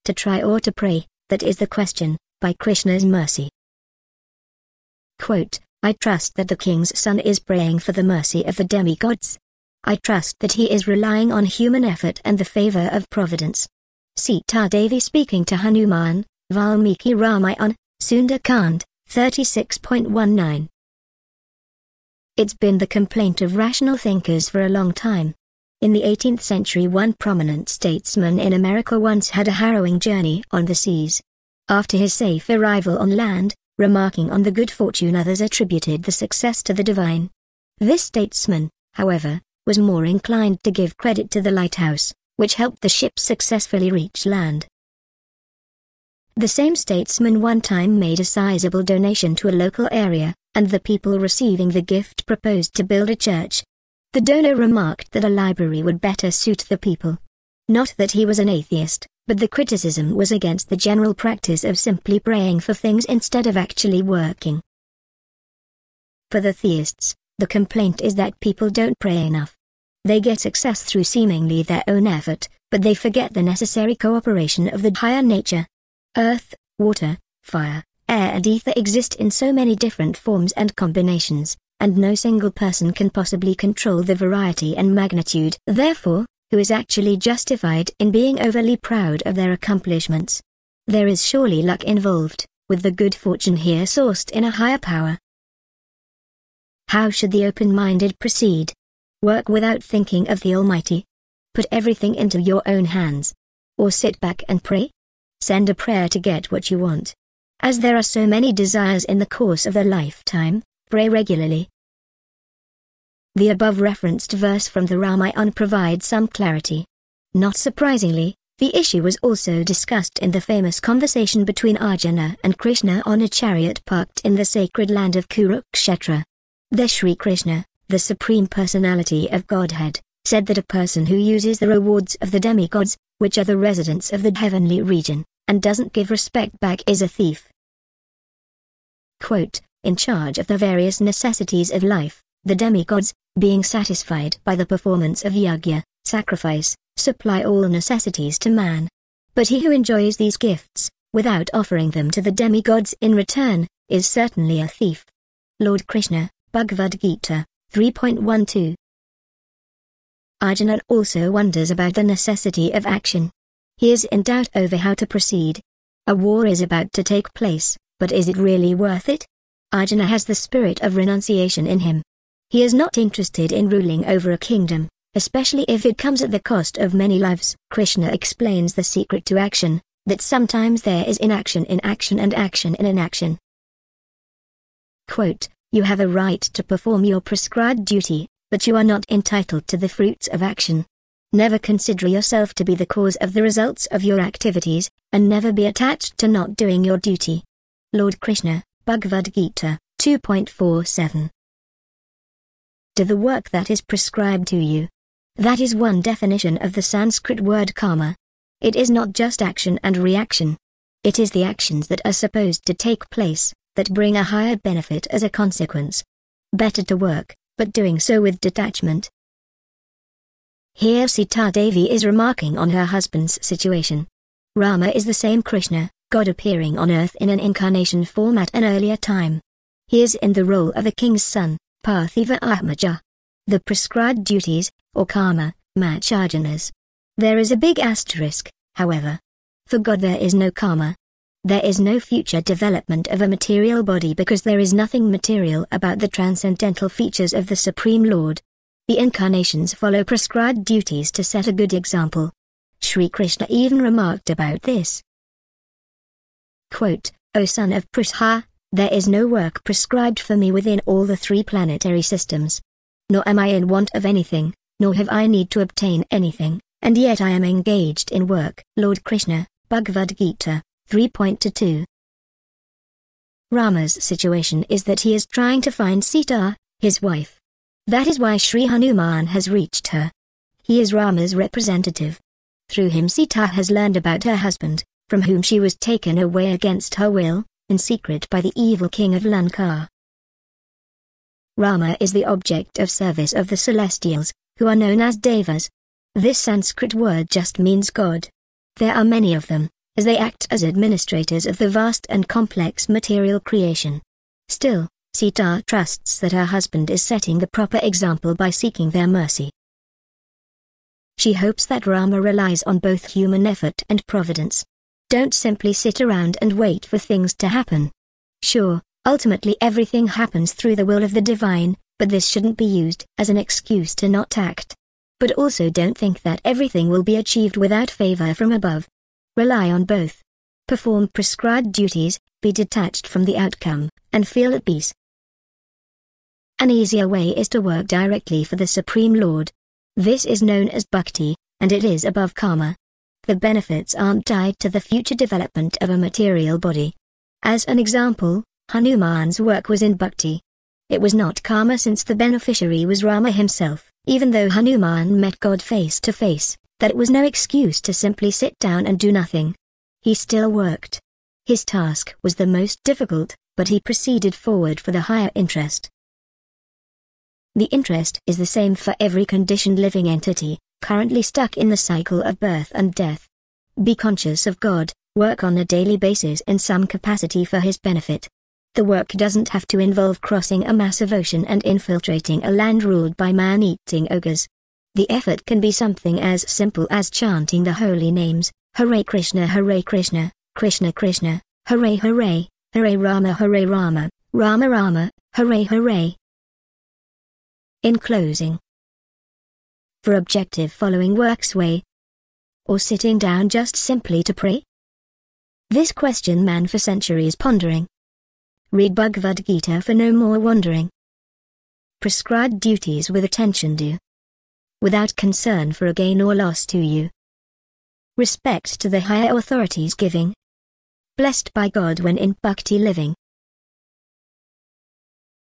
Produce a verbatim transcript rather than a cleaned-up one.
to try or to pray, that is the question, by Krishna's mercy. Quote, I trust that the king's son is praying for the mercy of the demigods. I trust that he is relying on human effort and the favor of providence. Sita Devi speaking to Hanuman, Valmiki Ramayana, Sundar-Kand, thirty-six point one nine. It's been the complaint of rational thinkers for a long time. In the eighteenth century, one prominent statesman in America once had a harrowing journey on the seas. After his safe arrival on land, remarking on the good fortune others attributed the success to the divine. This statesman, however, was more inclined to give credit to the lighthouse, which helped the ship successfully reach land. The same statesman one time made a sizable donation to a local area, and the people receiving the gift proposed to build a church. The donor remarked that a library would better suit the people. Not that he was an atheist, but the criticism was against the general practice of simply praying for things instead of actually working. For the theists, the complaint is that people don't pray enough. They get success through seemingly their own effort, but they forget the necessary cooperation of the higher nature. Earth, water, fire, air and ether exist in so many different forms and combinations, and no single person can possibly control the variety and magnitude. Therefore, who is actually justified in being overly proud of their accomplishments? There is surely luck involved, with the good fortune here sourced in a higher power. How should the open-minded proceed? Work without thinking of the Almighty? Put everything into your own hands? Or sit back and pray? Send a prayer to get what you want. As there are so many desires in the course of a lifetime, pray regularly. The above referenced verse from the Ramayana provides some clarity. Not surprisingly, the issue was also discussed in the famous conversation between Arjuna and Krishna on a chariot parked in the sacred land of Kurukshetra. There Sri Krishna, the Supreme Personality of Godhead, said that a person who uses the rewards of the demigods, which are the residents of the heavenly region, and doesn't give respect back is a thief. Quote, in charge of the various necessities of life, the demigods, being satisfied by the performance of yajna, sacrifice, supply all necessities to man. But he who enjoys these gifts, without offering them to the demigods in return, is certainly a thief. Lord Krishna, Bhagavad Gita, three point twelve. Arjuna also wonders about the necessity of action. He is in doubt over how to proceed. A war is about to take place, but is it really worth it? Arjuna has the spirit of renunciation in him. He is not interested in ruling over a kingdom, especially if it comes at the cost of many lives. Krishna explains the secret to action, that sometimes there is inaction in action and action in inaction. Quote, you have a right to perform your prescribed duty, but you are not entitled to the fruits of action. Never consider yourself to be the cause of the results of your activities, and never be attached to not doing your duty. Lord Krishna, Bhagavad Gita, two point four seven. Do the work that is prescribed to you. That is one definition of the Sanskrit word karma. It is not just action and reaction. It is the actions that are supposed to take place, that bring a higher benefit as a consequence. Better to work, but doing so with detachment. Here Sita Devi is remarking on her husband's situation. Rama is the same Krishna, God appearing on earth in an incarnation form at an earlier time. He is in the role of a king's son, Parthiva Atmaja. The prescribed duties, or karma, match Arjuna's. There is a big asterisk, however. For God there is no karma. There is no future development of a material body because there is nothing material about the transcendental features of the Supreme Lord. The incarnations follow prescribed duties to set a good example. Sri Krishna even remarked about this. Quote, O son of Pritha, there is no work prescribed for me within all the three planetary systems. Nor am I in want of anything, nor have I need to obtain anything, and yet I am engaged in work. Lord Krishna, Bhagavad Gita, three point two. Rama's situation is that he is trying to find Sita, his wife. That is why Sri Hanuman has reached her. He is Rama's representative. Through him Sita has learned about her husband, from whom she was taken away against her will, in secret by the evil king of Lanka. Rama is the object of service of the celestials, who are known as Devas. This Sanskrit word just means God. There are many of them, as they act as administrators of the vast and complex material creation. Still, Sita trusts that her husband is setting the proper example by seeking their mercy. She hopes that Rama relies on both human effort and providence. Don't simply sit around and wait for things to happen. Sure, ultimately everything happens through the will of the divine, but this shouldn't be used as an excuse to not act. But also don't think that everything will be achieved without favor from above. Rely on both. Perform prescribed duties, be detached from the outcome, and feel at peace. An easier way is to work directly for the Supreme Lord. This is known as bhakti, and it is above karma. The benefits aren't tied to the future development of a material body. As an example, Hanuman's work was in bhakti. It was not karma since the beneficiary was Rama himself. Even though Hanuman met God face to face, that was no excuse to simply sit down and do nothing. He still worked. His task was the most difficult, but he proceeded forward for the higher interest. The interest is the same for every conditioned living entity, currently stuck in the cycle of birth and death. Be conscious of God, work on a daily basis in some capacity for His benefit. The work doesn't have to involve crossing a massive ocean and infiltrating a land ruled by man-eating ogres. The effort can be something as simple as chanting the holy names, Hare Krishna Hare Krishna, Krishna Krishna, Hare Hare, Hare Rama Hare Rama, Rama Rama, Hare Hare. In closing, for objective following works way, or sitting down just simply to pray? This question man for centuries pondering. Read Bhagavad Gita for no more wandering. Prescribed duties with attention do, without concern for a gain or loss to you. Respect to the higher authorities giving. Blessed by God when in bhakti living.